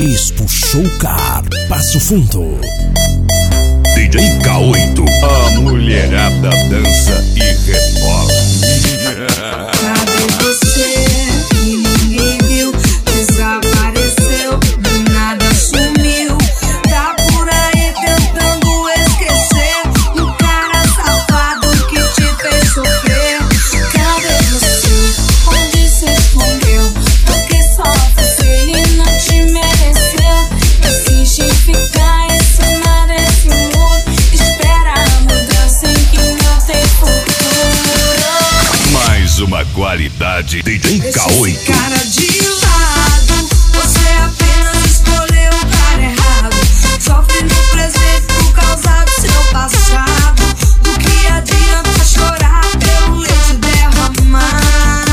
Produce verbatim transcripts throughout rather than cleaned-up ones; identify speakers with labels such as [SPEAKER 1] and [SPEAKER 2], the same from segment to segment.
[SPEAKER 1] Expo Showcar, Passo Fundo.
[SPEAKER 2] D J K oito, a mulherada dança e rebola.
[SPEAKER 3] Cadê você? Que ninguém viu, desapareceu, do nada sumiu. Tá por aí tentando esquecer um cara safado que te fez sofrer. Cadê você? Onde se escondeu? Porque só você e não te mereceu. Insiste em ficar em cima desse muro. Espera a mudança em que não tem futuro.
[SPEAKER 2] Mais uma qualidade D J K oito.
[SPEAKER 3] Esse cara de lado, você apenas escolheu o cara errado. Sofre no presente por causa do seu passado. Do que adianta chorar pelo leite derramar?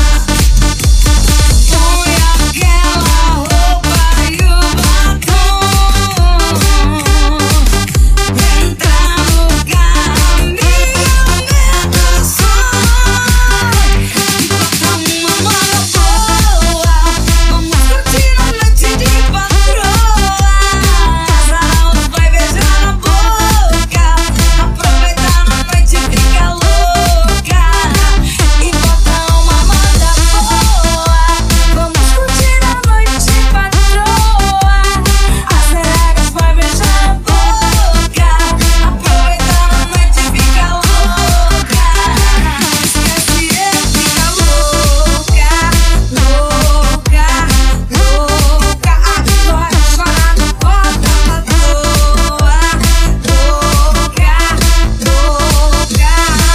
[SPEAKER 3] Põe aquela roupa e o batom. Entra no caminho, aumenta o som. Bota uma moda boa, vamos curtir a noite de patroa. Casal vai beijar na boca, aproveitar na noite fica louca. E bota uma moda boa, vamos curtir a noite patroa. As regras vai beijar na boca, aproveitar na noite fica louca. Esquece ele, fica louca, louca, louca. Agora chora no bota à toa, louca, louca.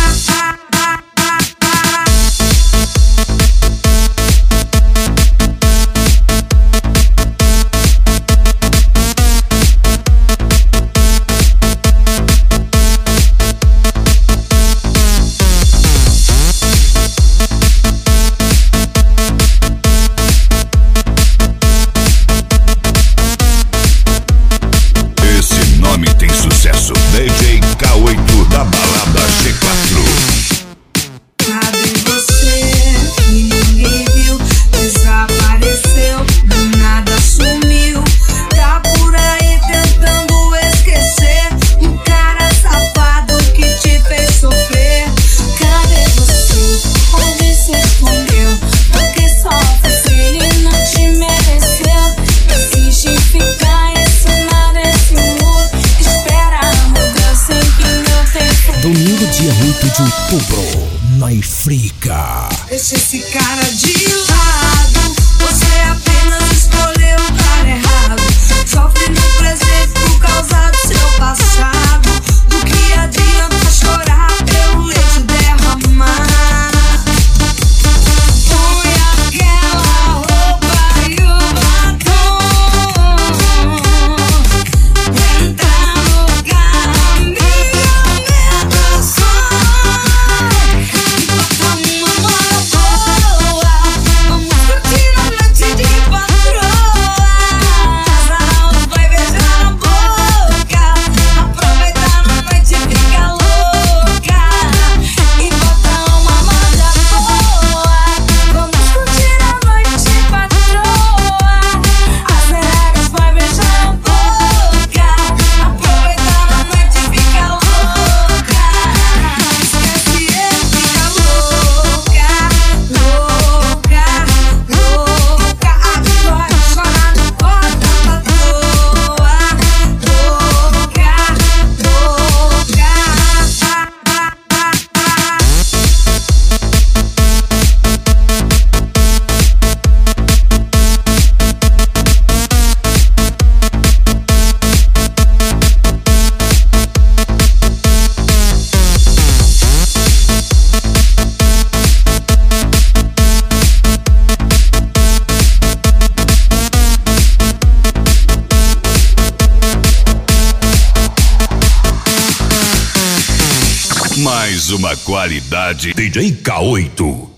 [SPEAKER 2] Esse nome tem sucesso. D J K oito da balada G quatro.
[SPEAKER 3] Cadê você? Que ninguém viu, desapareceu, do nada sumiu. Tá por aí tentando esquecer um cara safado que te fez sofrer. Cadê você? Onde se escondeu? Porque só você e não te mereceu. Insiste em ficar em cima desse muro. Espera a mudança em que não tem futuro.
[SPEAKER 1] Domingo, dia oito de outubro, na Ifrica.
[SPEAKER 3] Deixa esse cara de lado, você apenas escolheu o cara errado. Sofre no presente por causa do seu passado. Do que adianta chorar pelo leite derramar? Põe aquela roupa e o batom. Entra no caminho, aumenta o som. Bota uma moda boa, vamos curtir a noite de patroa. Casal vai beijar na boca, aproveitar na noite fica louca. E bota uma moda boa, vamos curtir a noite patroa. As regras vai beijar na boca, aproveitar na noite fica louca. Esquece ele, fica louca, louca, louca. Agora chora no bota à toa, louca, louca.
[SPEAKER 2] Mais uma qualidade D J K oito.